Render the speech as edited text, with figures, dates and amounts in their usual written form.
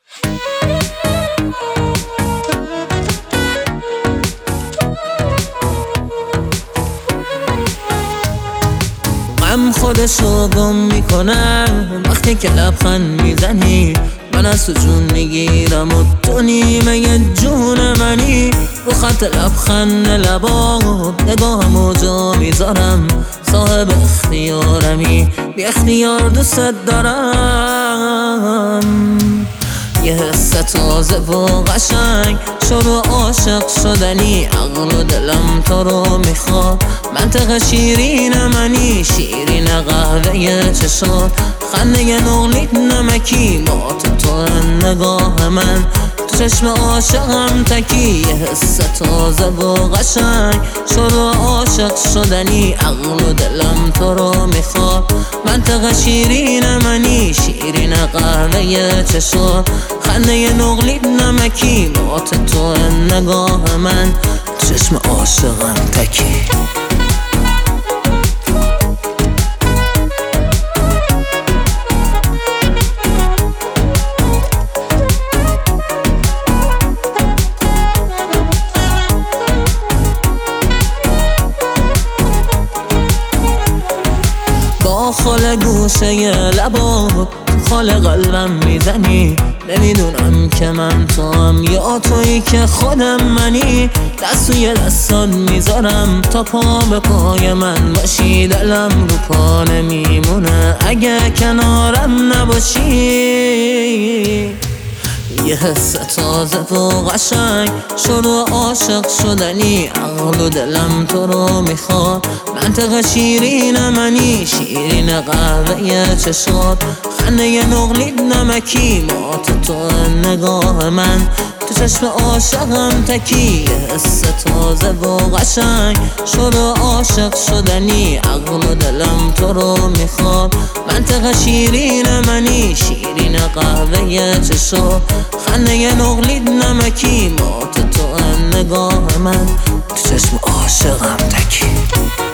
غم خودشو گم میکنم وقتی که لبخند میزنی، من از تو جون میگیرم و تو نیمه جون منی. رو خط لبخند لبات نگاهمو جا میذارم، صاحب اختیارمی، بی اختیار دوست دارم. یه حس تازه و قشنگ، شروع عاشق شدنی، عقل و دلم تو رو میخواد. منطق شیرین منی، شیرین قهوه چشات، خنده نقلیت نمکی، با تو نگاه من تو چشم عاشقم تکی. یه حس تازه و قشنگ، شروع عاشق شدنی، عقل و دلم تو رو میخواد. منطق شیرین منی، شیرین قهوه چشات، خنده نقلیت نمکی، با تو نگاه من تو چشم عاشقم تکی. با خال گوشه لبات خال قلبم میزنی، نمیدونم که من تو هم یا تویی که خودم منی. دست توی دستان میذارم تا پا به پای من باشی، دلم رو پا نمیمونه اگه کنارم نباشی. یه حس تازه و قشنگ، شروع عاشق شدنی، عقل و دلم تو رو میخواد. منطق شیرین منی، شیرین قهوه چشات، خنده نقلیت نمکی، با تو نگاه من تو چشم عاشقم تکی. یه حس تازه و قشنگ، شروع عاشق شدنی، عقل و دلم تو رو میخواد. منطق شیرین منی، شیرین قهوه چشات، خنده نقلیت نمکی، با تو نگاه من تو چشم عاشقم تکی.